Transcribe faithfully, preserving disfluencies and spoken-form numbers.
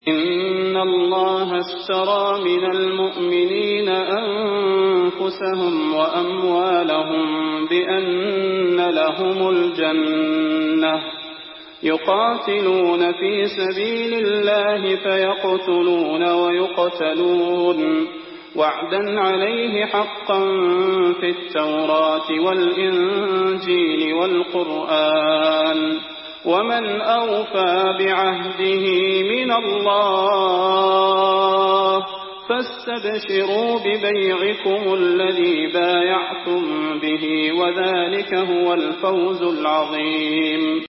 إن الله اشترى من المؤمنين أنفسهم وأموالهم بأن لهم الجنة يقاتلون في سبيل الله فيقتلون ويقتلون وعدا عليه حقا في التوراة والإنجيل والقرآن ومن أوفى بعهده من الله فاستبشروا ببيعكم الذي بايعتم به وذلك هو الفوز العظيم.